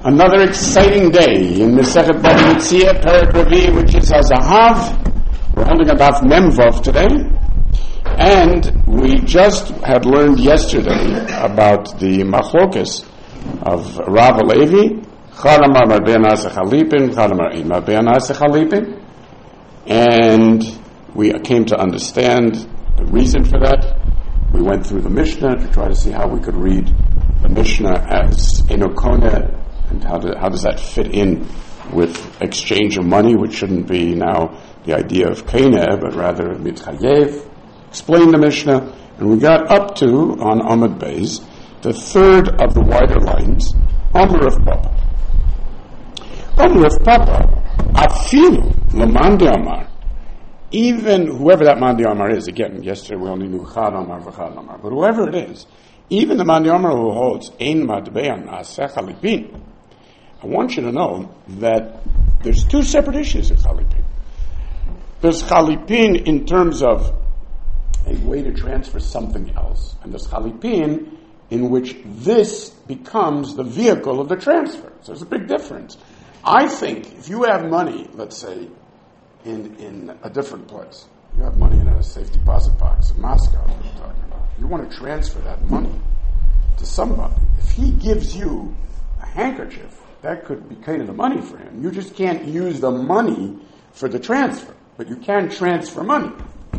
Another exciting day in Masechet Bava Metzia, Perek Revi, which is Hazahav. We're holding a Daf Memvav today. And we just had learned yesterday about the Machlokas of Rav Levi, Chad Amar Marbeh Nasa Chalipin, Chad Amar Ein Marbeh Nasa Chalipin. And we came to understand the reason for that. We went through the Mishnah to try to see how we could read the Mishnah as Enokone, and how does that fit in with exchange of money, which shouldn't be now the idea of Keineh, but rather Mitchayev. Explain the Mishnah, and we got up to, on Amud Beis, the third of the wider lines, Amar of Papa. Amar of Papa, Afilu L'man Amar. Even whoever that Man Amar is, again, yesterday we only knew Chad Amar v'Chad Amar, but whoever it is, even the Man Amar who holds Ein Madbei Na'aseh Chalipin, I want you to know that there's two separate issues in Chalipin. There's Chalipin in terms of a way to transfer something else, and there's Chalipin in which this becomes the vehicle of the transfer. So there's a big difference. I think if you have money, let's say, in a different place, you have money in a safe deposit box in Moscow, we're talking about. You want to transfer that money to somebody. If he gives you a handkerchief, that could be kind of the money for him. You just can't use the money for the transfer, but you can transfer money.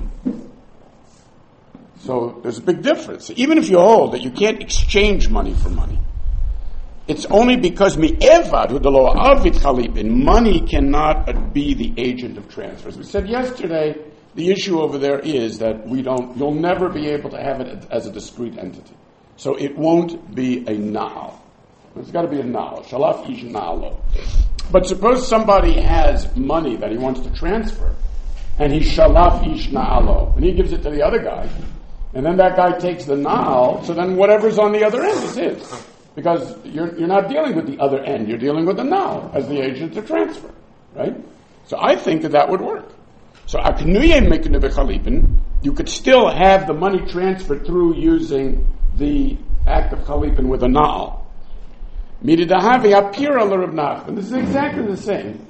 So there's a big difference. Even if you hold that you can't exchange money for money, it's only because mi'evad with the law of chalipin, money cannot be the agent of transfers. We said yesterday, the issue over there is that you'll never be able to have it as a discrete entity. So it won't be a na'al. It's got to be a na'al. Shalaf ish na'alo. But suppose somebody has money that he wants to transfer, and he's shalaf ish na'alo, and he gives it to the other guy, and then that guy takes the na'al, so then whatever's on the other end is his. Because you're not dealing with the other end, you're dealing with the na'al as the agent to transfer. Right? So I think that would work. So aknuye meknu bechalipin, you could still have the money transferred through using the act of chalipin with a na'al. Mididahavi apira l'Reb Nachman. This is exactly the same.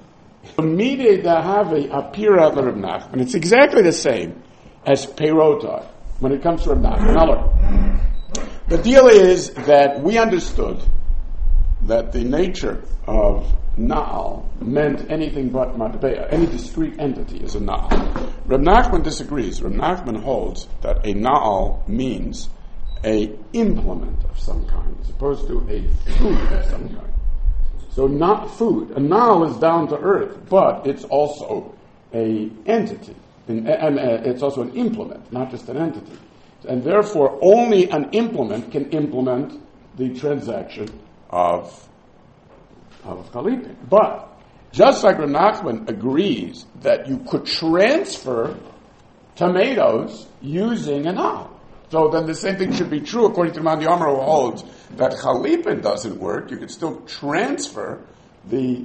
Mididahavi apira l'Reb Nachman. It's exactly the same as peirot when it comes to Reb Nachman. Now look, the deal is that we understood that the nature of na'al meant anything but matbeya. Any discrete entity is a na'al. Reb Nachman disagrees. Reb Nachman holds that a na'al means a implement of some kind, as opposed to a food of some kind. So not food. A na'al is down to earth, but it's also a entity. And it's also an implement, not just an entity. And therefore, only an implement can implement the transaction of chalipin. But, just like Reb Nachman agrees that you could transfer tomatoes using an na'al. So then the same thing should be true according to Man Amar, who holds that chalipin doesn't work. You could still transfer the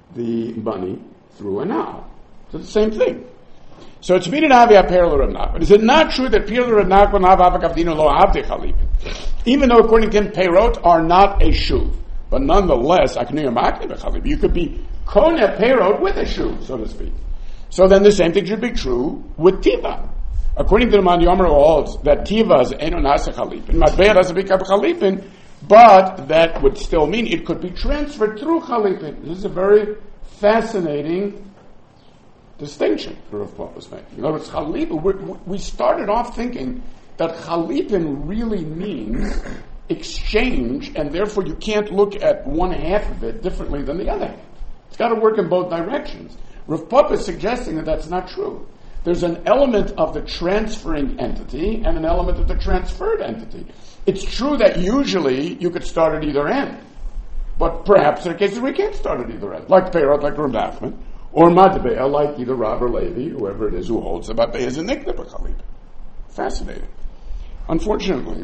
money through a na'al. So it's the same thing. So it's been an avia parallel Reb Nachman. Is it not true that parallel Reb Nachman avakavdino lo avde chalipin? Even though according to him, peirot are not a shuv, but nonetheless, akniyam akne bechalipin. You could be kone peirot with a shuv, so to speak. So then the same thing should be true with tiva. According to the Man Yomer who holds that tiva is eno nasa chalipin, matbeya doesn't become chalipin, but that would still mean it could be transferred through chalipin. This is a very fascinating distinction that Rav Papa was making. In other words, chalipin, we started off thinking that chalipin really means exchange, and therefore you can't look at one half of it differently than the other half. It's got to work in both directions. Rav Papa is suggesting that that's not true. There's an element of the transferring entity and an element of the transferred entity. It's true that usually you could start at either end, but perhaps there are cases where we can't start at either end, like Peirot, like Reb Nachman, or Matbeya, like either Rav or Levi, whoever it is who holds the Matbeya is a nikna b'chalipin. Fascinating. Unfortunately,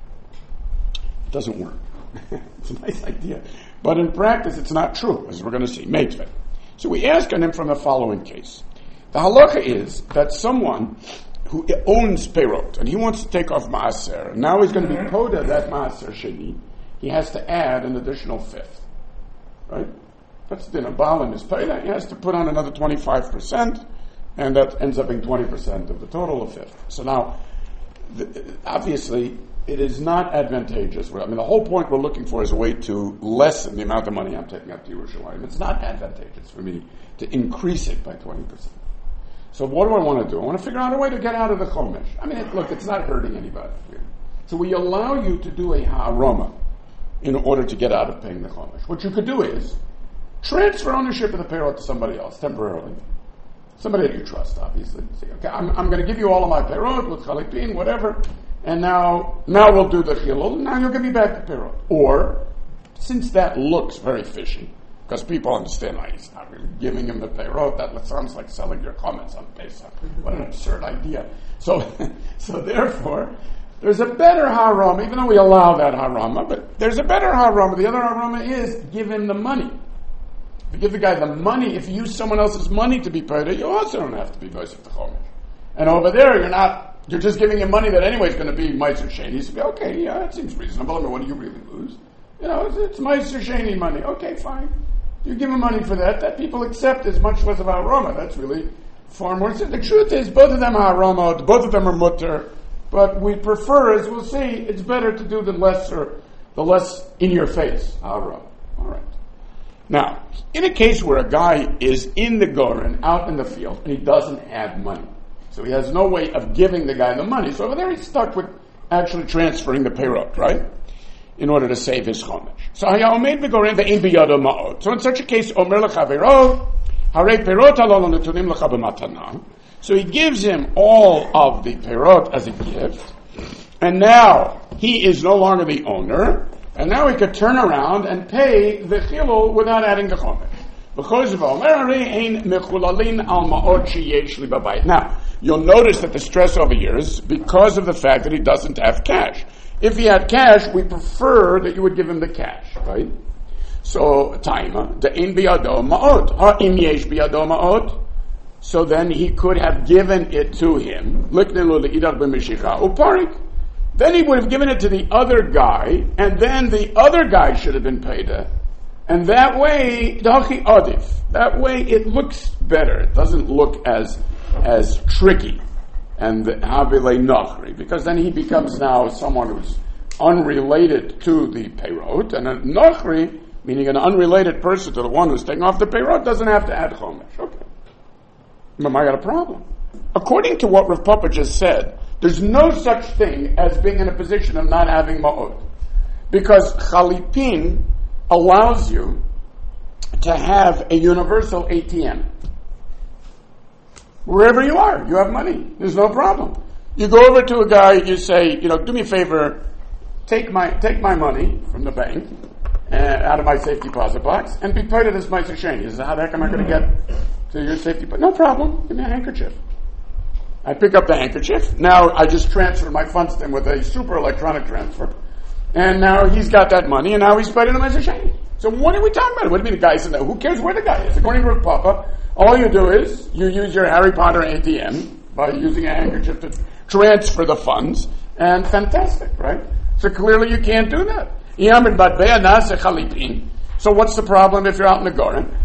it doesn't work. It's a nice idea. But in practice, it's not true, as we're going to see. Meitveh. So we ask on him from the following case. The halacha is that someone who owns peirot, and he wants to take off maaser, and now he's going to be poda that maaser sheni, he has to add an additional fifth. right? That's din Baal and his payda. He has to put on another 25%, and that ends up being 20% of the total of 50. So now, obviously, it is not advantageous. I mean, the whole point we're looking for is a way to lessen the amount of money I'm taking out to Yerushalayim. It's not advantageous for me to increase it by 20%. So what do I want to do? I want to figure out a way to get out of the chomesh. I mean, look, it's not hurting anybody. So we allow you to do a ha'aroma in order to get out of paying the chomesh. What you could do is transfer ownership of the payroll to somebody else temporarily. Somebody that you trust, obviously. Say, okay, I'm going to give you all of my payroll with chalipin, whatever, and now we'll do the chilul, now you'll give me back the payroll. Or, since that looks very fishy, because people understand, he's not really giving him the payroll, that sounds like selling your comments on Pesach. What an absurd idea. So therefore, there's a better harama, even though we allow that harama, but there's a better harama. The other harama is give him the money. If you give the guy the money, if you use someone else's money to be paid, you also don't have to be Mosif the Chomesh. And over there, you're just giving him money that anyway is going to be Meiser Sheni. You say, okay, yeah, that seems reasonable. I mean, what do you really lose? It's Meiser Sheni money. Okay, fine. You give him money for that people accept is much less of a harama. That's really far more. The truth is, both of them are harama, both of them are mutter, but we prefer, as we'll see, it's better to do the less in your face harama. All right. Now, in a case where a guy is in the Goren, out in the field, and he doesn't have money, so he has no way of giving the guy the money, so over there he's stuck with actually transferring the payroll, right? In order to save his chomesh. So in such a case, Omer lechavero, harei perot halol netunim lecha b'matana. So he gives him all of the perot as a gift, and now he is no longer the owner, and now he could turn around and pay the chilul without adding the chomesh. Now, you'll notice that the stress over here is because of the fact that he doesn't have cash. If he had cash, we prefer that you would give him the cash, right? So, taima, de'in biyado ma'od. Ha'im yesh biyado ma'od. So then he could have given it to him. Liknelu le'idach b'mishicha uparik. Then he would have given it to the other guy, and then the other guy should have been paid it. And that way, dachi adif. That way it looks better. It doesn't look as tricky. And havile nachri, because then he becomes now someone who's unrelated to the peyrot, and a nachri, meaning an unrelated person to the one who's taking off the peyrot, doesn't have to add chomesh. Okay. But I got a problem. According to what Rav Papa just said, there's no such thing as being in a position of not having ma'od. Because chalipin allows you to have a universal ATM. Wherever you are, you have money. There's no problem. You go over to a guy, you say, do me a favor, take my money from the bank, out of my safety deposit box, and be paid it as my Sheni. He says, how the heck am I going to get to your safety deposit? No problem. Give me a handkerchief. I pick up the handkerchief. Now I just transfer my funds to him with a super electronic transfer. And now he's got that money, and now he's paid it as a Sheni. So what are we talking about? What do you mean the guy's in there? Who cares where the guy is? According to Rav Papa, all you do is you use your Harry Potter ATM by using a handkerchief to transfer the funds, and fantastic, right? So clearly you can't do that. So what's the problem if you're out in the garden?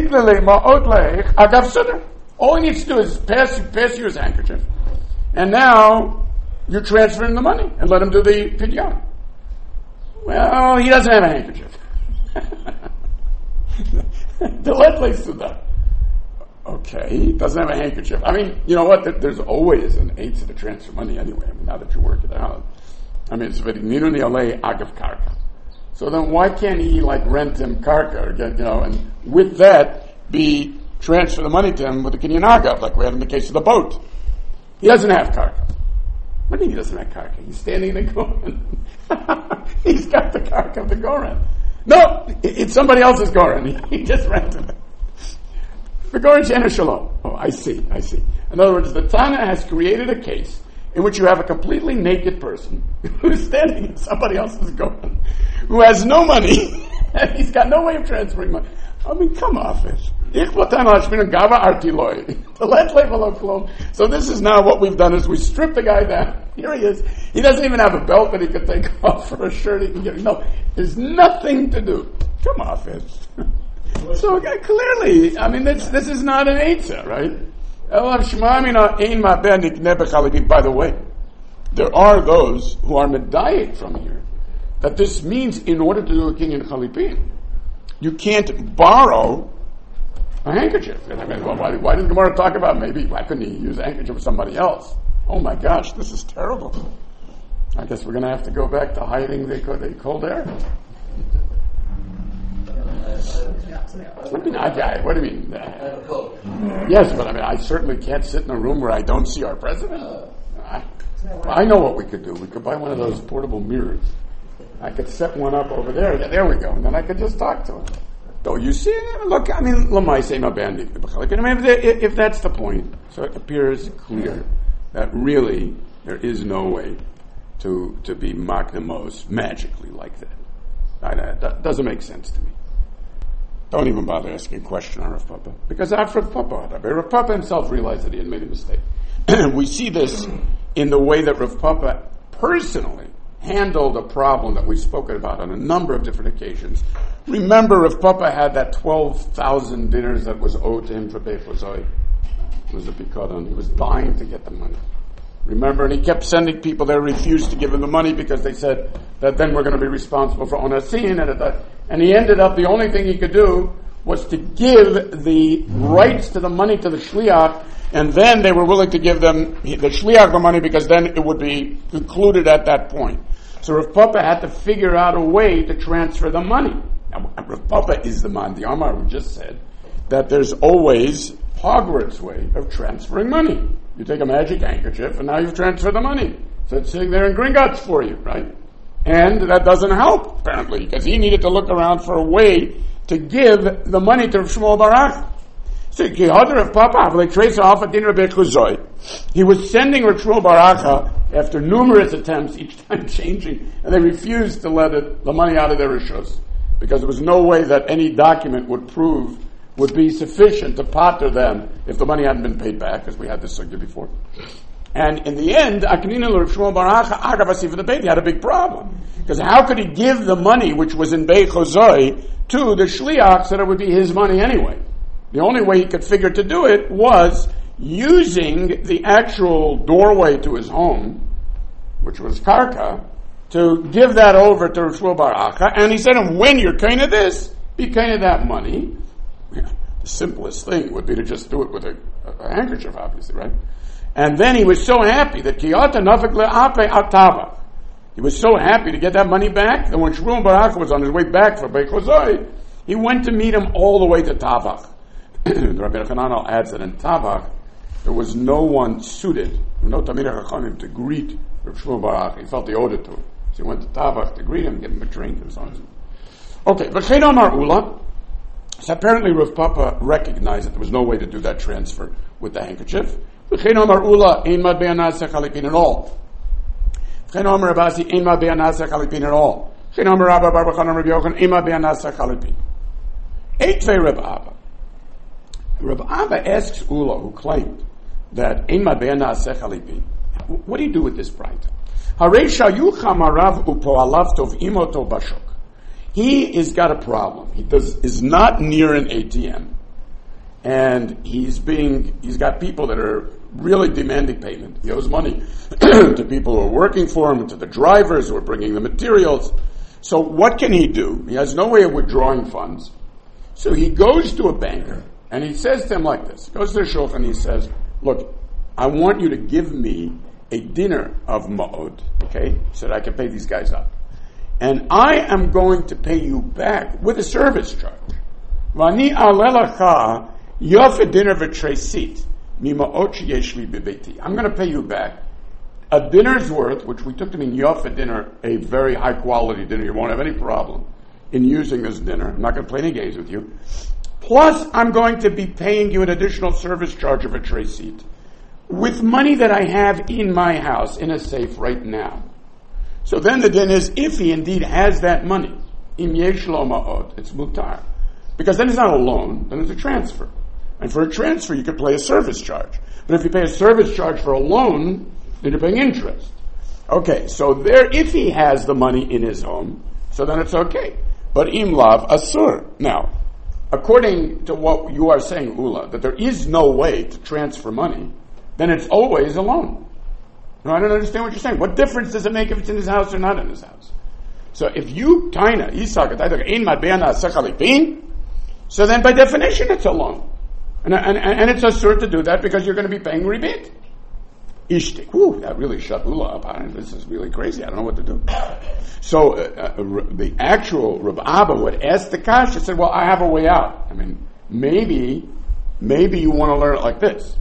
All he needs to do is pass you his handkerchief, and now you transfer him the money and let him do the pidyon. Well, he doesn't have a handkerchief. Okay, he doesn't have a handkerchief. I mean, you know what? There's always an aid to the transfer money anyway. I mean, now that you work it out. I mean, it's very minuni alei agav karka. So then why can't he rent him karka or get, and with that be transfer the money to him with the kinyan agav, like we had in the case of the boat? He doesn't have karka. What do you mean he doesn't have karka? He's standing in the Goren. He's got the karka of the Goren. No, it's somebody else's Goren. He just rented it. The Goren She'ena Shalom. Oh, I see. In other words, the Tana has created a case in which you have a completely naked person who's standing in somebody else's Goren, who has no money, and he's got no way of transferring money. I mean, come off it. So this is now what we've done is we strip the guy down. Here he is. He doesn't even have a belt that he could take off for a shirt he can get. No, there's nothing to do. Come off it. So clearly, I mean, this is not an eitzah, right? By the way, there are those who are medayik from here that this means in order to do a king in chalipin, you can't borrow a handkerchief. I mean, well, why did Gemara talk about why couldn't he use a handkerchief of somebody else? Oh my gosh, this is terrible. I guess we're going to have to go back to hiding the cold air. What do you mean? Yes, but I mean, I certainly can't sit in a room where I don't see our president. I know what we could do. We could buy one of those portable mirrors. I could set one up over there. There we go. And then I could just talk to him. Don't you see? Look, I mean, if that's the point, so it appears clear that really there is no way to be makdemos magically like that. That doesn't make sense to me. Don't even bother asking a question on Rav Papa, because after Rav Papa himself realized that he had made a mistake. We see this in the way that Rav Papa personally handled a problem that we've spoken about on a number of different occasions. Remember, Rav Papa had that 12,000 dinners that was owed to him for Beit Chozoi. It was a pikadon. He was dying to get the money. Remember, and he kept sending people there, refused to give him the money because they said that then we're going to be responsible for onasin, and he ended up, the only thing he could do was to give the rights to the money to the shliach, and then they were willing to give them, the shliach, the money, because then it would be concluded at that point. So Rav Papa had to figure out a way to transfer the money. Now, Rav Papa is the man, the Amar who just said that there's always Hogwarts way of transferring money. You take a magic handkerchief, and now you've transferred the money. So it's sitting there in Gringotts for you, right? And that doesn't help, apparently, because he needed to look around for a way to give the money to Rav Shmuel Barak. So he was sending Rav Shmuel Barak after numerous attempts, each time changing, and they refused to let the money out of their rishos, because there was no way that any document would be sufficient to pater them if the money hadn't been paid back, as we had this sugya before. And in the end, Aknina Rav Shmuel Barak Agavasi for the Beit, he had a big problem. Because how could he give the money which was in Beit Chozoi to the Shliach so that it would be his money anyway? The only way he could figure to do it was using the actual doorway to his home, which was Karka, to give that over to Rav Shmuel Barak. And he said to him, when you're kind of this, be kind of that money. Yeah, the simplest thing would be to just do it with a handkerchief, obviously, right? And then he was so happy that Kiyata Nafik Le'ape Atava. He was so happy to get that money back that when Shmuel Barak was on his way back for Beit Chozoi, he went to meet him all the way to Tavach. Rabbi Hananel adds that in Tavach, there was no one suited, no Tamir HaChachamim to greet Rav Shmuel Barak. He felt he owed it to him. So he went to Tavach to greet him, give him a drink, and so on. Okay, but V'chein Amar Ula. So apparently Rav Papa recognized that there was no way to do that transfer with the handkerchief. V'chein Amar Ula ein mad be'anaseh chalipin at all. V'chein Amar Rabasi ein mad be'anaseh chalipin at all. V'chein Amar Rabba Bar B'chan Rabbi Yochanan ein mad be'anaseh chalipin. Eitvei Reb Abba. Reb Abba asks Ula, who claimed that ein mad be'anaseh chalipin. What do you do with this bright? Harei shayucham harav upo'alav tov imoto bashok. He has got a problem. He is not near an ATM, and he's got people that are really demanding payment. He owes money to people who are working for him, to the drivers who are bringing the materials. So what can he do? He has no way of withdrawing funds. So he goes to a banker, and he says to him like this. He goes to the shulchan and he says, look, I want you to give me a dinner of ma'od, okay, so that I can pay these guys up. And I am going to pay you back with a service charge. Vani alelacha yofe dinner v'treisit mima'ot sheyeshli bebeti. I'm going to pay you back a dinner's worth, which we took to mean yofe dinner, a very high quality dinner. You won't have any problem in using this dinner. I'm not going to play any games with you. Plus, I'm going to be paying you an additional service charge of a treisit with money that I have in my house in a safe right now. So then the din is, if he indeed has that money, im yesh lo ma'od, it's mutar. Because then it's not a loan, then it's a transfer. And for a transfer, you could pay a service charge. But if you pay a service charge for a loan, then you're paying interest. Okay, so there, if he has the money in his home, so then it's okay. But im lav asur. Now, according to what you are saying, Ula, that there is no way to transfer money, then it's always a loan. No, I don't understand what you're saying. What difference does it make if it's in his house or not in his house? So if you, so then by definition it's a loan. And it's assured to do that because you're going to be paying ribit. Ishtik. Whew, that really shut Ula up. This is really crazy. I don't know what to do. So the actual Rav Abba would ask the kasha, said, well, I have a way out. I mean, maybe you want to learn it like this.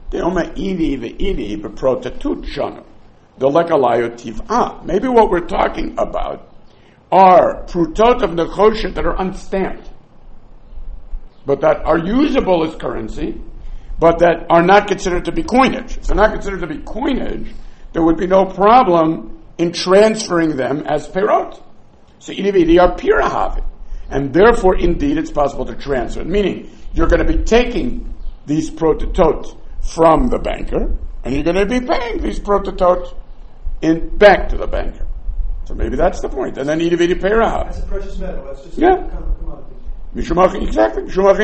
Maybe what we're talking about are prutot of nechoshet that are unstamped, but that are usable as currency, but that are not considered to be coinage. If they're not considered to be coinage, there would be no problem in transferring them as perot. So they are pirahavit. And therefore, indeed, it's possible to transfer. Meaning, you're going to be taking these prototot from the banker, and you're going to be paying these prototot back to the banker. So maybe that's the point. And then idividi pirahavit. That's a precious metal. That's just commodity. Exactly.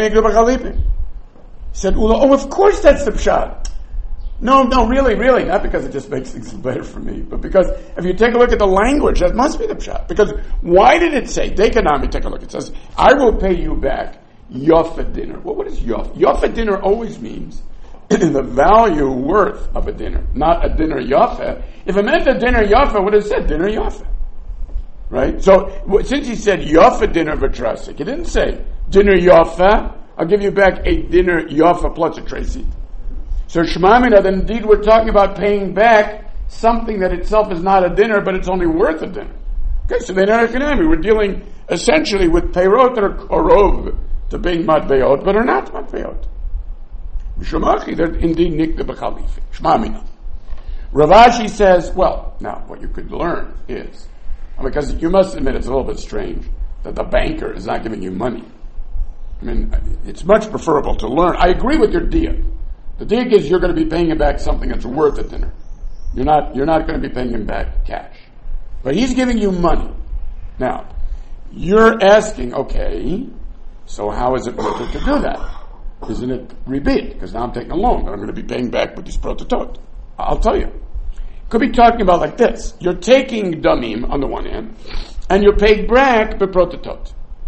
He said, oh, of course that's the pshat. No, really, not because it just makes things better for me, but because if you take a look at the language, that must be the pshat. Because why did it say, Dekanami, take a look, it says, I will pay you back yofa dinner. Well, what is yofa? Yofa dinner always means the value worth of a dinner, not a dinner yofa. If it meant a dinner yofa, it would have said dinner yofa. Right? So, since he said yofa dinner v'trasik, he didn't say dinner yofa, I'll give you back a dinner yofa plus a tray seat. So Shemamina, then indeed we're talking about paying back something that itself is not a dinner, but it's only worth a dinner. Okay, so they're not economic. We're dealing essentially with peirot that are korov to being matbeot, but are not matbeot. Mishumaki, they're indeed nikta b'chalifi. Shemamina. Rav Ashi says, well, now what you could learn is, because you must admit it's a little bit strange that the banker is not giving you money. I mean, it's much preferable to learn. I agree with your diak. The diak is you're going to be paying him back something that's worth a dinner. You're not going to be paying him back cash. But he's giving you money. Now, you're asking, okay, so how is it worth it to do that? Isn't it ribit? Because now I'm taking a loan that I'm going to be paying back with this prototot. I'll tell you. Could be talking about like this. You're taking damim on the one hand, and you're paying back the prototot.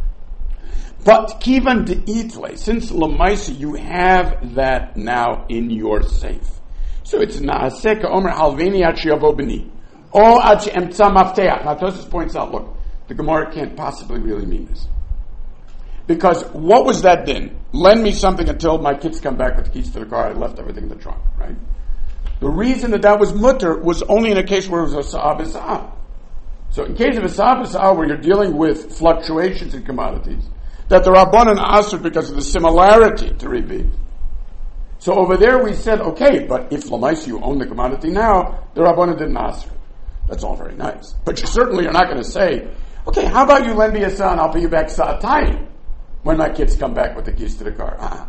But kivan de'itle, since lamaisa you have that now in your safe. So it's naaseh ka'omer halveni ad sheyavo b'ni, or ad she'emtza mafteach. Now Tosfos points out, look, the Gemara can't possibly really mean this. Because what was that din? Lend me something until my kids come back with the keys to the car. I left everything in the trunk, right? The reason that was mutter was only in a case where it was a sa'ah b'sa'ah. So in case of a sa'ah b'sa'ah where you're dealing with fluctuations in commodities, that the Rabbanan answered because of the similarity to Ribit. So over there we said, okay, but if Lamaisi you own the commodity now, the Rabbanan didn't answer. That's all very nice. But you certainly are not going to say, okay, how about you lend me a son, I'll pay you back sa'atayim when my kids come back with the keys to the car.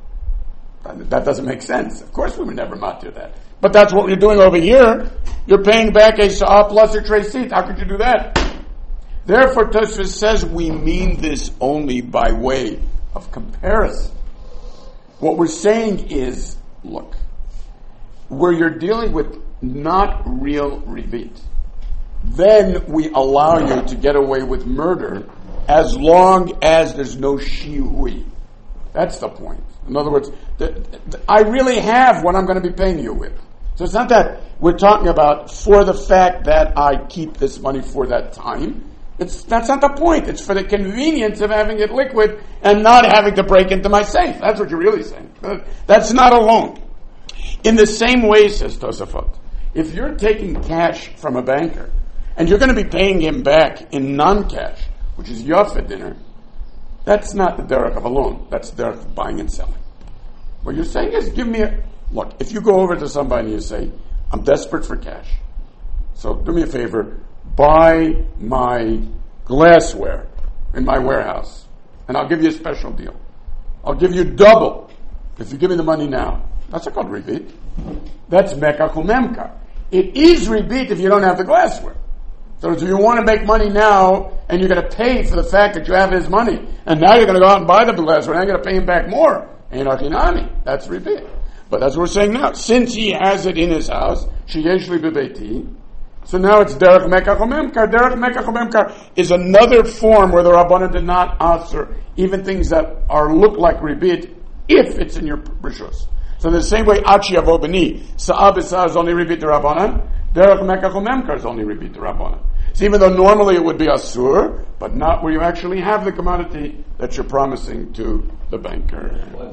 That doesn't make sense. Of course we would never matir that. But that's what you're doing over here. You're paying back a sa'ah plus a tray seat. How could you do that? Therefore, Tosfos says we mean this only by way of comparison. What we're saying is, look, where you're dealing with not real ribit, then we allow you to get away with murder as long as there's no shihui. That's the point. In other words, I really have what I'm going to be paying you with. So it's not that we're talking about for the fact that I keep this money for that time. That's not the point. It's for the convenience of having it liquid and not having to break into my safe. That's what you're really saying. That's not a loan. In the same way, says Tosafot, if you're taking cash from a banker and you're going to be paying him back in non-cash, which is yofa dinner, that's not the derech of a loan. That's the derech of buying and selling. What you're saying is, look, if you go over to somebody and you say, I'm desperate for cash, so do me a favor, buy my glassware in my warehouse, and I'll give you a special deal. I'll give you double if you give me the money now. That's not called ribit. That's mekach umemka. It is ribit if you don't have the glassware. So if you want to make money now, and you're going to pay for the fact that you have his money, And now you're going to go out and buy the glassware, and I'm going to pay him back more. Ein achinami. That's ribit. But that's what we're saying now. Since he has it in his house, sheyesh li bebeiti, so now it's derech mekach umemkar. Derech mekach umemkar is another form where the Rabbanan did not answer even things that look like ribit if it's in your rishus. So in the same way, achi avo b'ni, sa'ah b'sa'ah is only ribit the Rabbanan, derech mekach umemkar is only ribit the Rabbanan. So even though normally it would be asur, but not where you actually have the commodity that you're promising to the banker.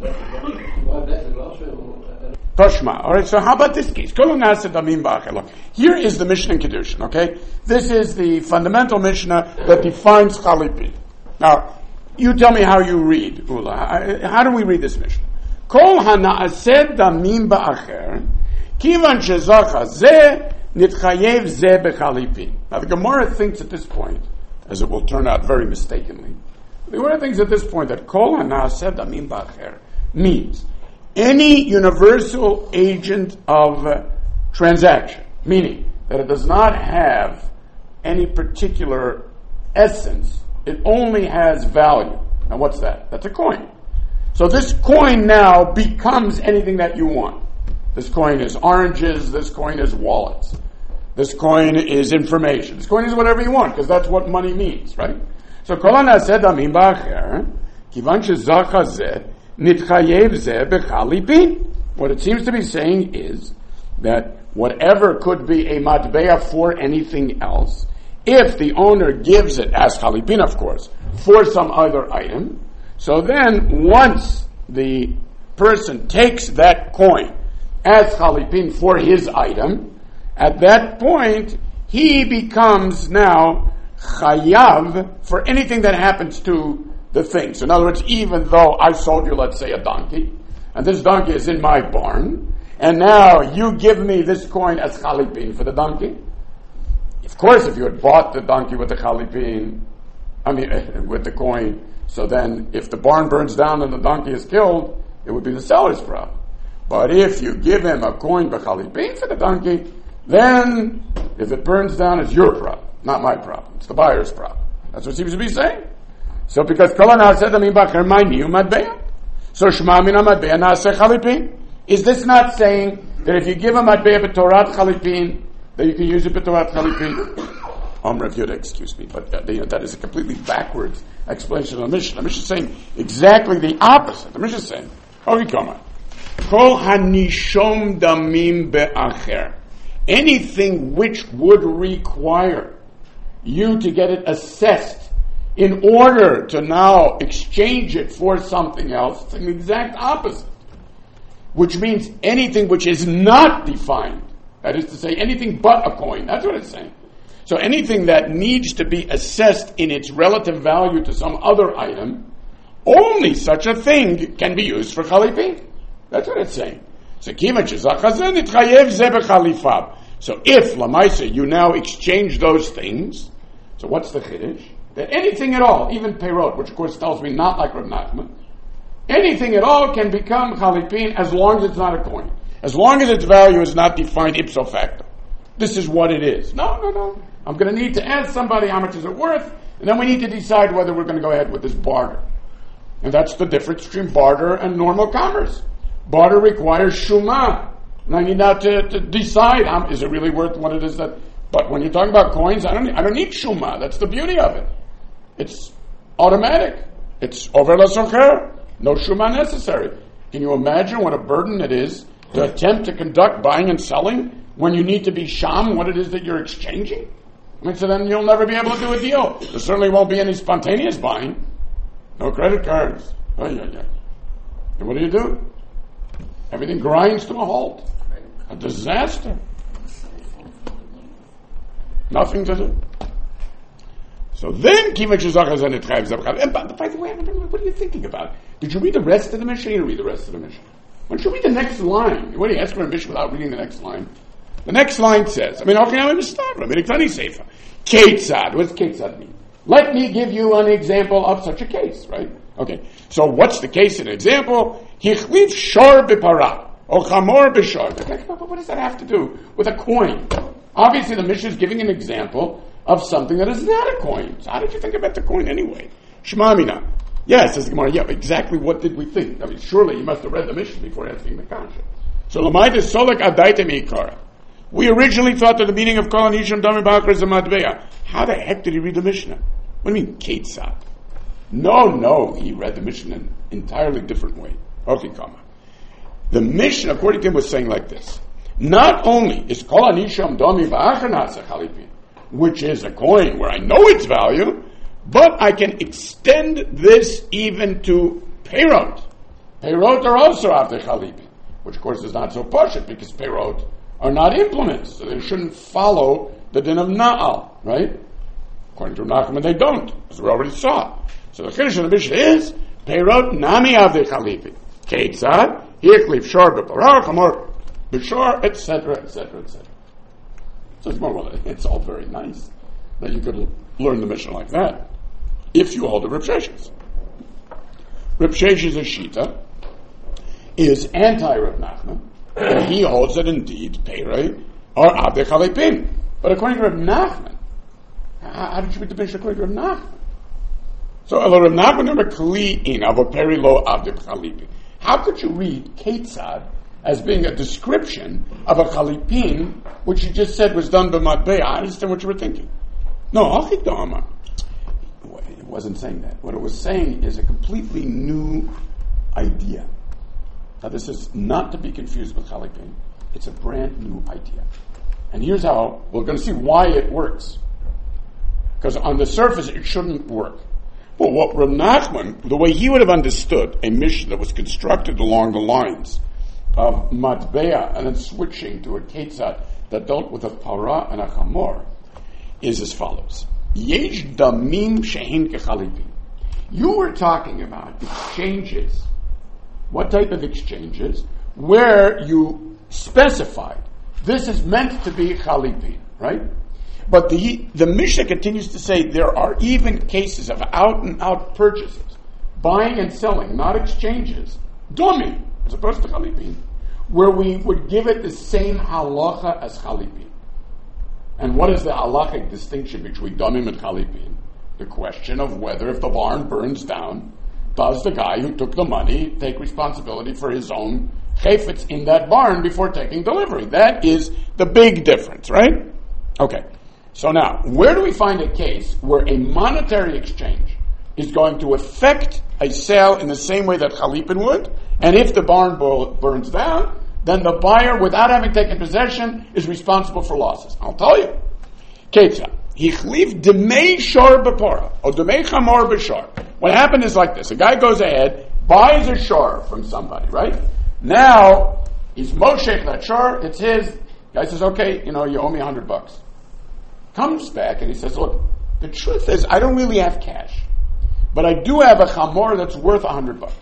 Toshma. All right. So how about this case? Here is the Mishnah in Kedushin. Okay, this is the fundamental Mishnah that defines chalipin. Now, you tell me how you read, Ula. How do we read this Mishnah? Kol hana'ased damim ba'acher, kivan shezacha zeh nitchayev zeh bechalipin. Now, the Gemara thinks at this point, as it will turn out very mistakenly, the Gemara thinks at this point that kol hana'ased damim ba'acher means any universal agent of transaction, meaning that it does not have any particular essence, it only has value. Now what's that? That's a coin. So this coin now becomes anything that you want. This coin is oranges, this coin is wallets, this coin is information, this coin is whatever you want, because that's what money means, right? So kol hanaseh damim ba'acher, kivan shezacha zeh, what it seems to be saying is that whatever could be a matbeya for anything else, if the owner gives it as chalipin, of course, for some other item, so then once the person takes that coin as chalipin for his item, at that point he becomes now chayav for anything that happens to the thing. So in other words, even though I sold you, let's say, a donkey, and this donkey is in my barn, and now you give me this coin as chalipin for the donkey. Of course, if you had bought the donkey with the chalipin, with the coin, so then if the barn burns down and the donkey is killed, it would be the seller's problem. But if you give him a coin b'chalipin for the donkey, then if it burns down, it's your problem, not my problem. It's the buyer's problem. That's what it seems to be saying. So because kol hanaseh damim ba'acher ma'niu matbeya, so shema min matbeya na'aseh chalipin. Is this not saying that if you give a matbeya b'torat chalipin, that you can use it b'torat chalipin? Rav Yehuda, excuse me, but that is a completely backwards explanation of the Mishnah. The Mishnah is saying exactly the opposite. The Mishnah is saying, come on. Kol hanishom damim be'acher. Anything which would require you to get it assessed in order to now exchange it for something else, it's an exact opposite. Which means anything which is not defined. That is to say, anything but a coin. That's what it's saying. So anything that needs to be assessed in its relative value to some other item, only such a thing can be used for chalipin. That's what it's saying. So if, lamaisa, you now exchange those things, so what's the chiddush? That anything at all, even peirot, which of course tells me not like Rav Nachman, anything at all can become chalipin as long as it's not a coin. As long as its value is not defined ipso facto. This is what it is. No. I'm going to need to ask somebody how much is it worth, and then we need to decide whether we're going to go ahead with this barter. And that's the difference between barter and normal commerce. Barter requires shuma. And I need now to decide, is it really worth what it is that... But when you're talking about coins, I don't need shuma. That's the beauty of it. It's automatic. It's over la socher. No shuma necessary. Can you imagine what a burden it is to attempt to conduct buying and selling when you need to be sham what it is that you're exchanging? So then you'll never be able to do a deal. There certainly won't be any spontaneous buying. No credit cards. And what do? Everything grinds to a halt. A disaster. Nothing to do. So then, and by the way, what are you thinking about? Did you read the rest of the Mishnah? You didn't read the rest of the Mishnah. Why don't you read the next line? What do you ask for a Mishnah without reading the next line? The next line says, okay, I'm understand. Ketzad. What does Ketzad mean? Let me give you an example of such a case, right? Okay. So what's the case in an example? Hichlif shor b'para. Or chamor b'shor. What does that have to do with a coin? Obviously the Mishnah is giving an example of something that is not a coin. So how did you think about the coin anyway? Shema mina. Yeah, says the Gemara, yeah, exactly what did we think? I mean, surely you must have read the Mishnah before asking the Kasha. So, L'mayda solek adaita meikara. We originally thought that the meaning of Kol Anisham Dami Ba'achar is a Matbeya. How the heck did he read the Mishnah? What do you mean, Ketzad? No, he read the Mishnah in an entirely different way. Okay, comma. The Mishnah, according to him, was saying like this. Not only is Kol Anisham Dami Ba'achar Nasa Chalipin, which is a coin where I know its value, but I can extend this even to Peirot. Peirot are also after Chalipin, which of course is not so pashut because Peirot are not implements, so they shouldn't follow the din of Na'al, right? According to Nachman, they don't, as we already saw. So the Chiddush of the Mishnah is, Peirot nami avdei chalipin. Ketzad, hichlif shor b'parah, chamor b'shor, etc., etc., etc. So it's more, well, it's all very nice that you could learn the Mishnah like that, if you hold the Reb Sheshes. Reb Sheshes' Shita is anti-Reb Nachman, and he holds that indeed Peirot are avdei chalipin. But according to Reb Nachman, how did you read the Mishnah according to Reb Nachman? So, Reb Nachman never kli'in avo peri lo avdei chalipin. How could you read Ketzad as being a description of a chalipin, which you just said was done by Matbeya? I understand what you were thinking. No, Achidama. It wasn't saying that. What it was saying is a completely new idea. Now, this is not to be confused with chalipin. It's a brand new idea. And here's how, we're going to see why it works. Because on the surface, it shouldn't work. Well, what Reb Nachman, the way he would have understood a Mishnah that was constructed along the lines of Matbeya and then switching to a Ketzad that dealt with a Para and a Chamor, is as follows. Yesh damim shehin kechalipin. You were talking about exchanges. What type of exchanges? Where you specified this is meant to be chalipin, right? But the Mishnah continues to say there are even cases of out-and-out purchases, buying and selling, not exchanges, domi, as opposed to chalipin, where we would give it the same halacha as chalipin. And what is the halachic distinction between domim and chalipin? The question of whether if the barn burns down, does the guy who took the money take responsibility for his own chayfetz in that barn before taking delivery? That is the big difference, right? Okay. So now, where do we find a case where a monetary exchange is going to affect a sale in the same way that chalipin would? And if the barn burns down, then the buyer, without having taken possession, is responsible for losses. I'll tell you. Ketzah. Hichlif demei shor b'pora, or demei chamor b'shor. What happened is like this. A guy goes ahead, buys a shor from somebody, right? Now, he's moshech that shor, it's his. Guy says, okay, you owe me $100. Comes back and he says, look, the truth is I don't really have cash, but I do have a chamor that's worth $100.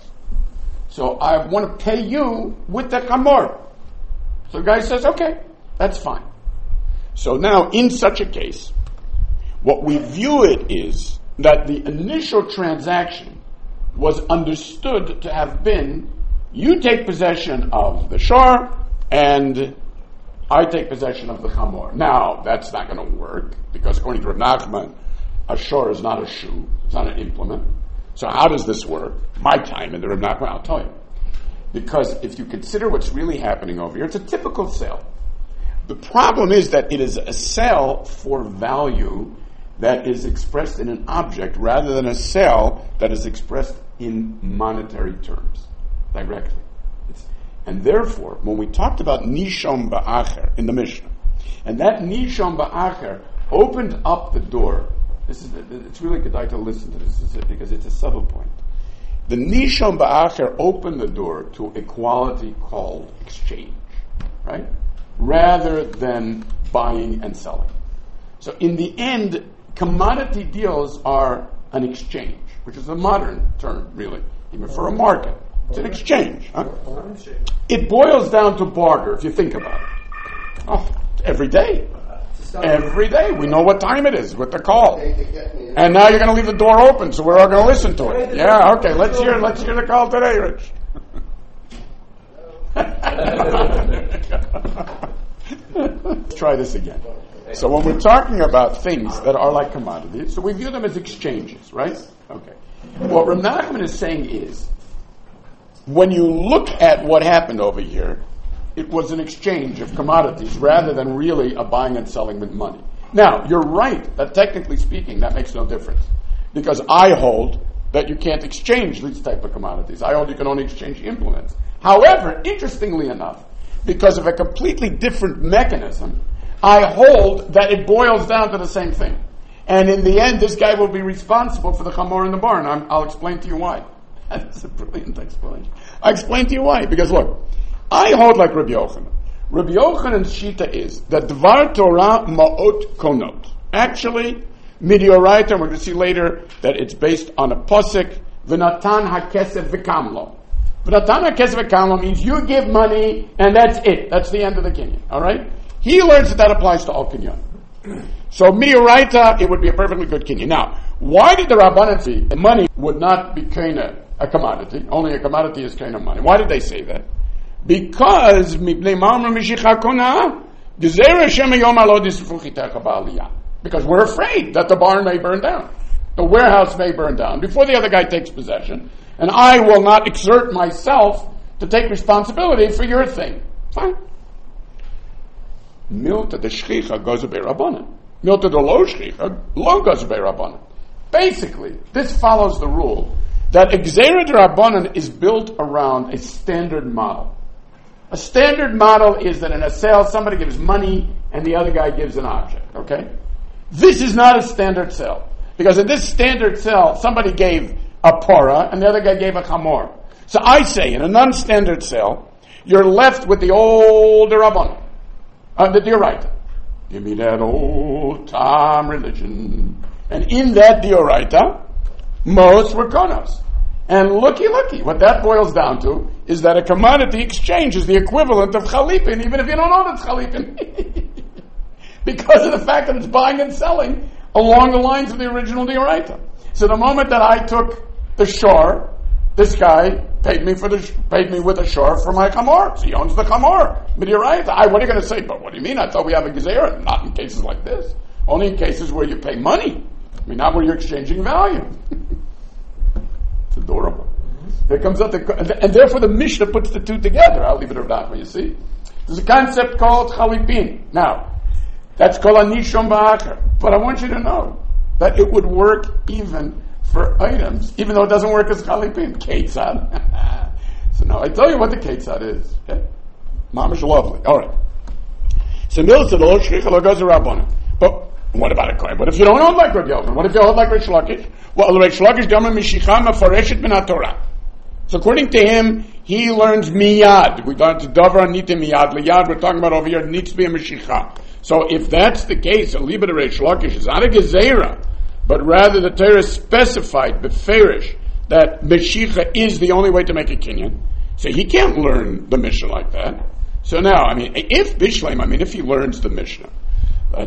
So I want to pay you with the chamor. So the guy says, okay, that's fine. So now in such a case, what we view it is that the initial transaction was understood to have been, you take possession of the shor and I take possession of the chamor. Now, that's not going to work, because according to Reb Nachman, a shor is not a shoe, it's not an implement. So how does this work? My time in the Reb Nachman, I'll tell you. Because if you consider what's really happening over here, it's a typical sale. The problem is that it is a sale for value that is expressed in an object rather than a sale that is expressed in monetary terms, directly. And therefore, when we talked about Nishom Ba'acher in the Mishnah, and that Nishom Ba'acher opened up the door, it's really good to listen to this because it's a subtle point. The Nishom Ba'acher opened the door to a quality called exchange, right? Rather than buying and selling. So in the end, commodity deals are an exchange, which is a modern term, really, even for a market. It's an exchange. Huh? It boils down to barter, if you think about it. Oh, every day. Every day. We know what time it is with the call. And now you're going to leave the door open, so we're all going to listen to it. Yeah, okay. Let's hear the call today, Rich. Let's try this again. So when we're talking about things that are like commodities, so we view them as exchanges, right? Okay. What Rav Nachman is saying is, when you look at what happened over here, it was an exchange of commodities rather than really a buying and selling with money. Now, you're right that technically speaking, that makes no difference. Because I hold that you can't exchange these type of commodities. I hold you can only exchange implements. However, interestingly enough, because of a completely different mechanism, I hold that it boils down to the same thing. And in the end, this guy will be responsible for the chamor in the barn. I'll explain to you why. That's a brilliant explanation. I'll explain to you why. Because look, I hold like Rabbi Yochanan. Rabbi Yochanan's shita is that Dvar Torah ma'ot konot. Actually, Midioraita, we're going to see later that it's based on a posik, V'natan ha'kesef v'kamlo. V'natan ha'kesef v'kamlo means you give money and that's it. That's the end of the kinyan. Alright? He learns that applies to all kinyan. So Midioraita, it would be a perfectly good kinyan. Now, why did the Rabbanan say that money would not be kaina a commodity? Only a commodity is kaina money. Why did they say that? Because because we're afraid that the barn may burn down, the warehouse may burn down before the other guy takes possession, and I will not exert myself to take responsibility for your thing. Fine. Milta de shchicha goes be rabbanan. Milta de lo shchicha lo goes be rabbanan. Basically, this follows the rule that Gzeira de Rabbanan is built around a standard model. A standard model is that in a sale, somebody gives money and the other guy gives an object, okay? This is not a standard sale. Because in this standard sale, somebody gave a pora and the other guy gave a chamor. So I say, in a non-standard sale, you're left with the old Rabbanan, the Dioraita. Give me that old time religion. And in that Dioraita, most were konos. And looky, what that boils down to is that a commodity exchange is the equivalent of chalipin, even if you don't know it's chalipin. Because of the fact that it's buying and selling along the lines of the original Dioraita. So the moment that I took the shore, this guy paid me with a shore for my chamor. So he owns the chamor. Dioraita. What are you going to say? But what do you mean? I thought we have a gezerah. Not in cases like this. Only in cases where you pay money. I mean, not where you're exchanging value. It's adorable. There comes out and therefore the Mishnah puts the two together. I'll leave it at that way, you see. There's a concept called chalipin. Now, that's called anishon ba'achar. But I want you to know that it would work even for items, even though it doesn't work as chalipin. Ketzad. So now I tell you what the ketzad is. Okay? Mamish lovely. Alright. So Milsa, the Lord Shricha, Lord goes to Rabbanan. But what about a coin? What if you don't hold like Rabbi Yochanan? What if you hold like Reish Lakish? Well, Reish Lakish Gamar Mishicha Mefareshet Min HaTorah. So according to him, he learns miyad. We got to davar nite miyad liyad. We're talking about over here needs to be a Mishicha. So if that's the case, a libet Reish Lakish is not a gezerah, but rather the Torah specified beferish that Mishicha is the only way to make a kinyan. So he can't learn the Mishnah like that. So now, if he learns the Mishnah. So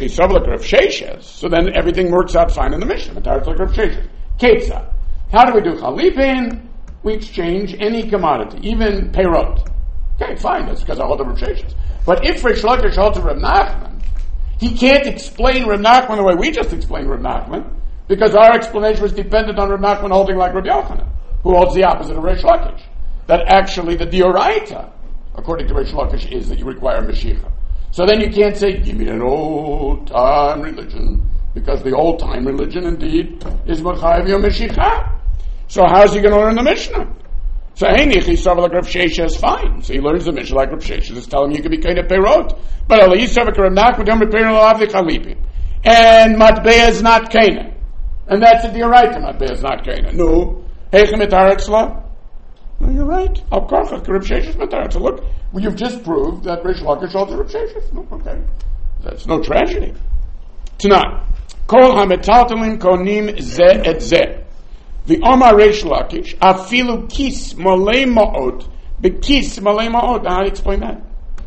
then everything works out fine in the Mishnah. Ketza. How do we do chalipin? We exchange any commodity, even peirot. Okay, fine, that's because I hold the Rav Sheshes. But if Reish Lakish holds to Rav Nachman, he can't explain Rav Nachman the way we just explained Rav Nachman, because our explanation was dependent on Rav Nachman holding like Rabbi Yochanan, who holds the opposite of Reish Lakish. That actually the Dioraita, according to Reish Lakish, is that you require Mashiach. So then you can't say, give me an old-time religion, because the old-time religion, indeed, is Machayev Yom Mashiach. So how's he going to learn the Mishnah? So Heinich, he saw like Rav Sheshes is fine. So he learns the Mishnah like Rav Sheshes is telling him you can be kind of perot. But Allah Yisrael Rav Nachman don't be perot the chalipin. And Matbeah is not Canaan. And that's it, you're right, Matbeah is not Canaan. No. Heichem et haratzla. No, you're right. Al Karchach, Rav Sheshes matar. So look, you've just proved that Reish Lakish holds Rav Sheshes. No, okay. That's no tragedy. Tonight, Kol hametaltalim konim ze et ze. The Omar Reish Lakish, afilu kis malei ma'ot, bekis malei ma'ot. Now, how do you explain that?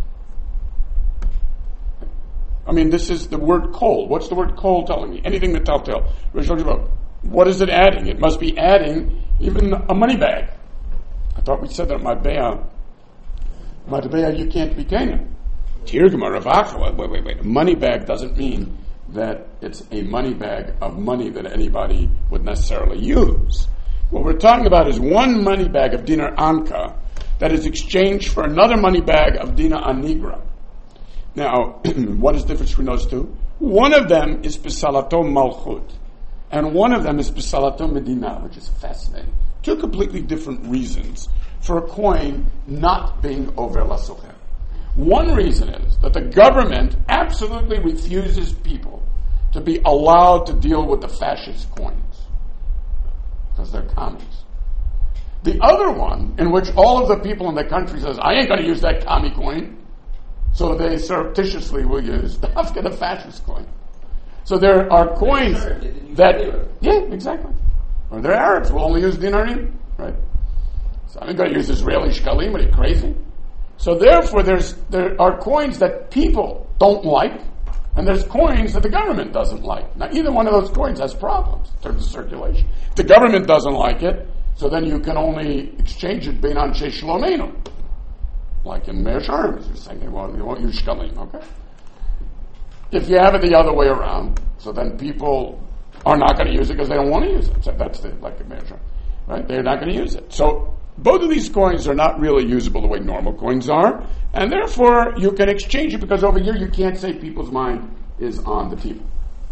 I mean, this is the word kol. What's the word kol telling me? Anything metaltel. Reish Lakish, what is it adding? It must be adding even a money bag. I thought we said that Matbeah, you can't be Canaan. Tirgma Ravacha, wait. A money bag doesn't mean that it's a money bag of money that anybody would necessarily use. talking about is one money bag of dinar anka that is exchanged for another money bag of dinar anigra. Now, what is the difference between those two? One of them is Pesalato Malchut, and one of them is Pesalato Medina, which is fascinating. Two completely different reasons for a coin not being over lasocher. One reason is that the government absolutely refuses people to be allowed to deal with the fascist coins because they're commies. The other one, in which all of the people in the country says, I ain't going to use that commie coin, so they surreptitiously will use the fascist coin. So there are coins that, yeah, exactly. Or they're Arabs, will only use dinarim, right? So I'm going to use Israeli shkalim, are you crazy? So therefore there are coins that people don't like, and there's coins that the government doesn't like. Now either one of those coins has problems in terms of circulation. If the government doesn't like it, so then you can only exchange it bein anshe shlomenu. Like in Meir Sharm, you're saying they won't use shkalim, okay? If you have it the other way around, so then people are not going to use it because they don't want to use it. So that's like a Meir Sharm, right? They're not going to use it. So both of these coins are not really usable the way normal coins are, and therefore you can exchange it because over here you can't say people's mind is on the people.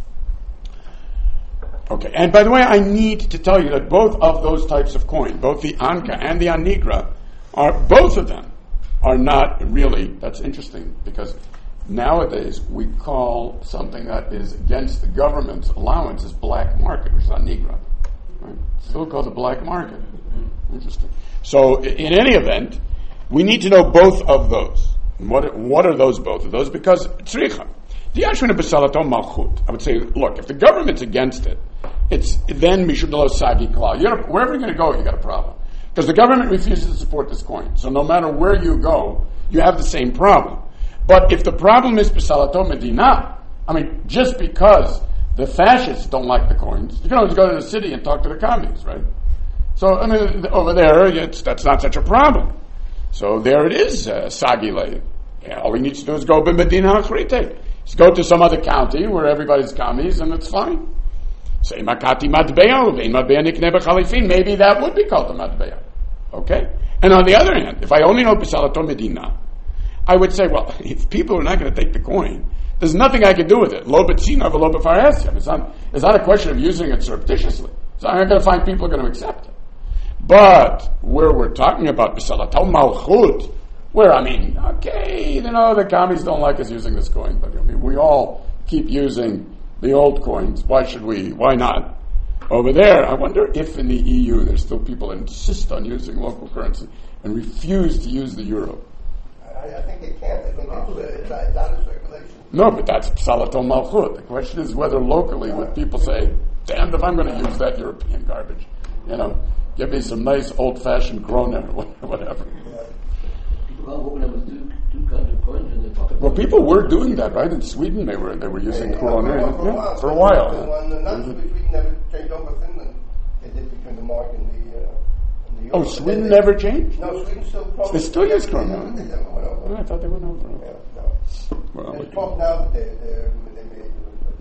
Okay, and by the way, I need to tell you that both of those types of coin, both the Anka and the Anigra, both of them are not really, that's interesting, because nowadays we call something that is against the government's allowance as black market, which is Anigra. Right? Still called the black market. Interesting. So in any event, we need to know both of those. What are those both of those? Because tzricha. The Ashwina B'Salaton Malchut. I would say, look, if the government's against it, it's then Mishudalo Sagi Klal. Wherever you're going to go, you got a problem. Because the government refuses to support this coin. So no matter where you go, you have the same problem. But if the problem is B'Salaton Medina, I mean, just because the fascists don't like the coins, you can always go to the city and talk to the communists, right? So, I mean, over there, that's not such a problem. So there it is, Sagile. Yeah, all he needs to do is go to Medina Achrite. Just go to some other county where everybody's commies and it's fine. Say, Makati Matbeya, maybe that would be called a Matbeya. Okay? And on the other hand, if I only know Pesalato Medina, I would say, well, if people are not going to take the coin, there's nothing I can do with it. Lo betzina v'lo befaresia. It's not a question of using it surreptitiously. So I'm not going to find people are going to accept it. But where we're talking about B'Salato Malchut, where, I mean, okay, the commies don't like us using this coin, but I mean, we all keep using the old coins. Why not? Over there, I wonder if in the EU there's still people that insist on using local currency and refuse to use the euro. I think they can't. I think it's out of circulation. No, but that's B'Salato Malchut. The question is whether locally would people say, damned if I'm going to use that European garbage. Give me some nice old-fashioned krona or whatever. People open up with two kinds of coins in their pocket. Well, people were doing that, right? In Sweden, they were using krona for a while. Sweden never changed over Finland. They did between the mark and the euro. Oh, Sweden never changed? No, Sweden still. They still use krona. They never went over. Oh, I thought they went over. Yeah, no. Well, they talk now that they may do it,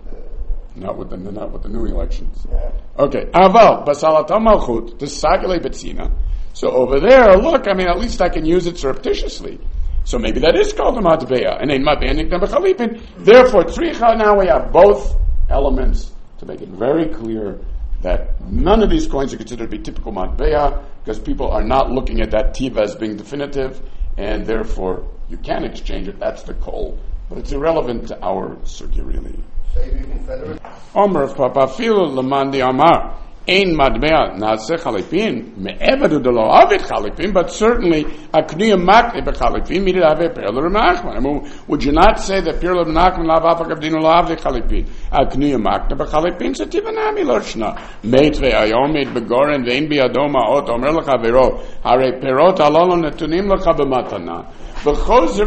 but not with the new elections. yeah. Okay, aval B'Salato Malchut the Sagile Betzina. So over there, look, I mean, at least I can use it surreptitiously. So maybe that is called a matbeya, and in matbeya nikna b'chalipin. Therefore, tzricha, now we have both elements to make it very clear that none of these coins are considered to be typical matbeya because people are not looking at that tiva as being definitive, and therefore you can exchange it. That's the call, but it's irrelevant to our sugya really. Omer of Papa Filu Lamandi Amar Ein Madbea Nase Chalipin Me'evadu Delo Avid Chalipin, but certainly Akniya Makne Bechalipin Midid Ave Perler Nachman. Would you not say that Perler Nachman Lav Afakabdino Lav Chalipin Akniya Makne Bechalipin Sativanami Loshna Meitve Ayomid Begoren Vein Biadoma Ot Omer Lachavero Hare Perot Alolo Netunim Lachabematana. Okay, so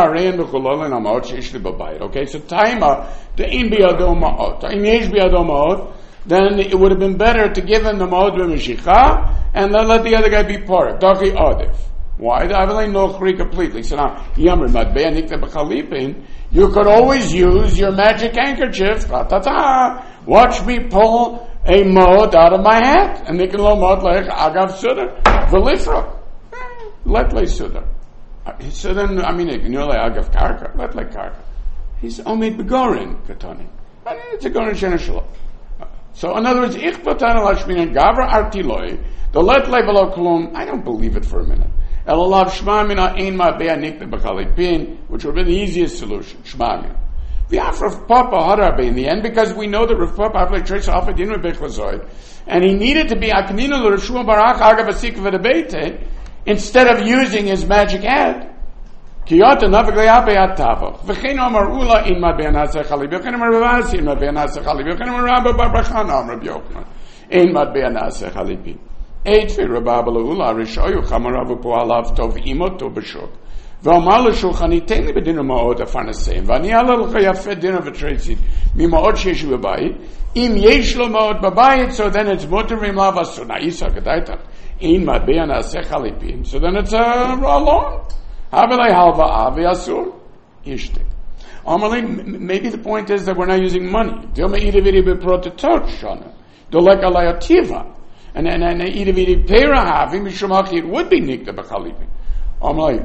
Taima, the in biadom ma'ot. Taim yesh biadom ma'ot, then it would have been better to give him the ma'ot b'meshicha and then let the other guy be part. Daki adif. Why? The Avalei Nochri completely. So now, Yamr Madbeya Nikta B'Chalipin, you could always use your magic handkerchief. Ta-ta-ta. Watch me pull a ma'od out of my hat. And nikin lo ma'od leich agav sudar. V'lifra. Let lay sudar. So then, I mean, you know, like agav karka. Let lay karka. He's omid begorin katani. It's a gorin shenashlo. So in other words, ich platan alashmin and gavra artiloi, the let lay below klum, I don't believe it for a minute. Elalav shmamina ein ma be'a nikne b'chalipin, which would be the easiest solution. Shmamina. The Rav Papa Harabe in the end, because we know that Rav Papa Havle trace off at Yinra Bechlazoid, and he needed to be Aknina Rav Shmuel Barak Agavasik V'Debete, instead of using his magic hat. Kiyota Navagleape Atavo. V'chein Omar Ula in Ma Be'anasa Chalib Yochanan Omar Ravasi in Ma Be'anasa Chalib Yochanan Omar Rabba Barbrachan Omar Yochanan in Ma Be'anasa Chalibi. Eitvi Rabba Ula Rishoyu Chamaravu Po'alav Tov Imoto B'Shuk. ואומר לשולחני, תן לי בדין המאות הפרנסים, ואני אעלה לך יפה דין ותרצית, ממאות שיש בבית, אם יש לו מאות בבית, so then it's מותרים לאו אסור, נאיסה כדאיתך, אם מטבע נעשה חליפים, so then it's a loan, הווה לי הלוואה ואסור, ישתק. אמר לי, maybe the point is that we're not using money, דילמה אידה וידי בפרוטטות שונה, דולק עלי הטיבה, and אידה וידי פירה האבים, משום הכי, it would be נקדה בחליפים. I'm like,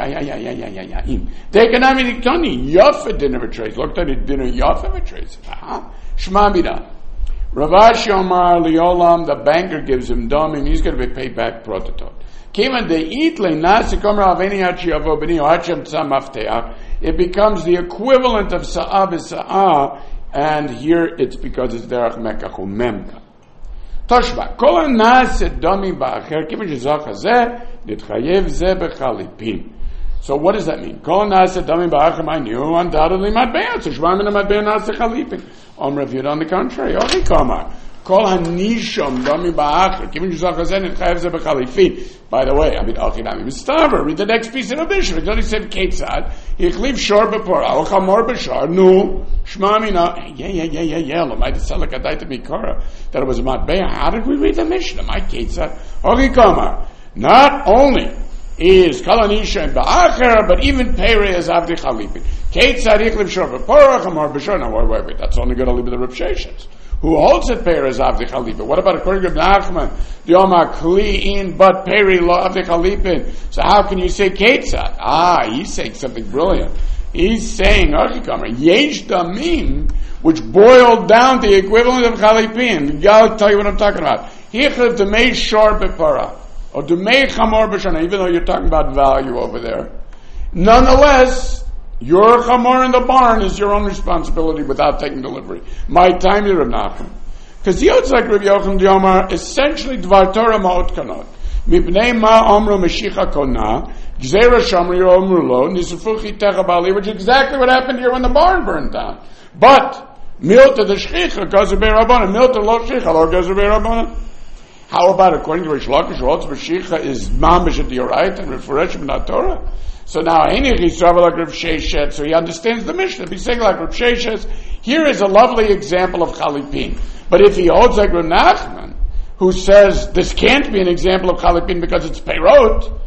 yeah. The economic Tony, Yaffa dinner betrays. Looked at it, dinner Yaffa betrays. Shma Mida. Ravashi Omar Liolam, the banker gives him dumb, and he's going to be paid back prototype. Kiman de Itle Nasikom Raveni Hachi Avobini Hachem Tzamafteach. It becomes the equivalent of Sa'ah B'Sa'ah, and here it's because it's Derech Mekach Memka. Toshba, kol na'aseh dami ba'acher, kivin shezach hazeh, nitchayev zeh b'chalipin. So what does that mean? Kol na'aseh dami ba'acher, I knew, undoubtedly matbe'ah, so shma min matbe'ah na'aseh chalipin. Reviewed on the contrary, Ochi Kamar. Kol hanisham dami ba'acher, kivin shezach hazeh, nitchayev zeh b'chalipin. By the way, Ochi Nami Mistaver, read the next piece of the Mishnah, because he said, Ketzad, Yichliv shor b'por, al chamor b'shar, nu, shma mina, yeah, l'may t'selek adayta mikara, that it was a matbe'ah. How did we read the Mishnah? My Ketzad, Ochi Kamar. Not only is Kalanisha and Ba'acher, but even Pere is Avdi Chalipin. Ketzad Yichliv shor b'por, al chamor b'shar. Now, wait, that's only going to leave the Reb Sheshes, who holds it Peri as Avdi Chalipin. What about according to Nachman? The Omar Kli'in, but Peri lo Avdi Chalipin. So how can you say Ketzad? He's saying something brilliant. He's saying, Archikamer, Yesh Damim, which boiled down to the equivalent of Chalipin. I'll tell you what I'm talking about. Hichlev Demei Shor Bepara, or Demei Chamor B'Shana, even though you're talking about value over there. Nonetheless, your chamor in the barn is your own responsibility without taking delivery. My time, you're Nachman. Because the Yotzak Rav Yochanan Yomar, essentially, Dvar Torah Ma'ot Kanot. Mipnei Ma Omru Meshicha Kona, Gzeira Shamri Omru Lo, Nisafuchi Techa Bali, which is exactly what happened here when the barn burned down. But, Milta the Shchicha, Gazer Be'Rabbanan, Milta Lo Shchicha, Lo Gazer Be'Rabbanan. How about, according to Rish Lakish, Rotz Meshicha is Mamish at the Yorait and Refuresh B'nat Torah? So now, Einich Yisrael like Rav Sheshet, so he understands the Mishnah. He's saying like Rav Sheshet, here is a lovely example of Chalipin. But if he holds like Rav Nachman, who says this can't be an example of Chalipin because it's Peirot,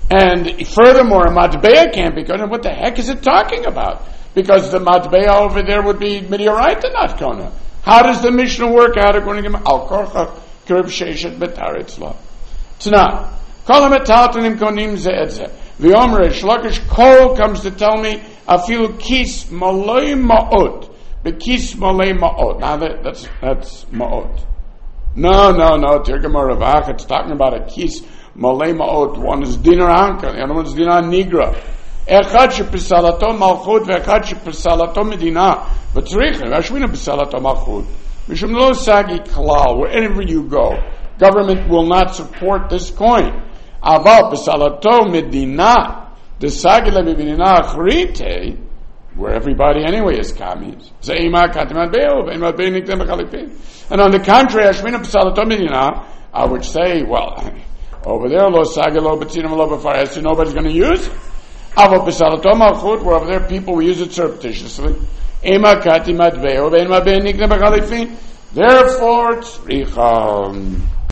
and furthermore, a Matbeah can't be, then what the heck is it talking about? Because the Matbeah over there would be Midiorite, not Kona. How does the Mishnah work out according to Al Korcha, Rav Sheshet, Betaretzla? Tana, Kol HaMetaltanim Konim Ze'etzeh. The Omer Shlakish Kol comes to tell me afilu kis malay ma'ot, but kis malay ma'ot. Now that's ma'ot. No. Tirgamar Ravach. It's talking about a kis malay ma'ot. One is dinar anka, the other one is dinar nigra. Echad shepisalato malchut, ve'echad shepisalato medina. But tzrich Rashmina pisalato malchut. Mishum lo sagi klal. Wherever you go, government will not support this coin. Aval Pesalato Medina, the Sagila Medina Achrite, where everybody anyway is Kamis. And on the contrary, Ashmina Pesalato Medina, I would say, well, over there, Lo Sagilo Betinam Lo Befares, nobody's going to use it. Aval Pesalato Malchut, where over there people will use it surreptitiously. Therefore, Tzricha.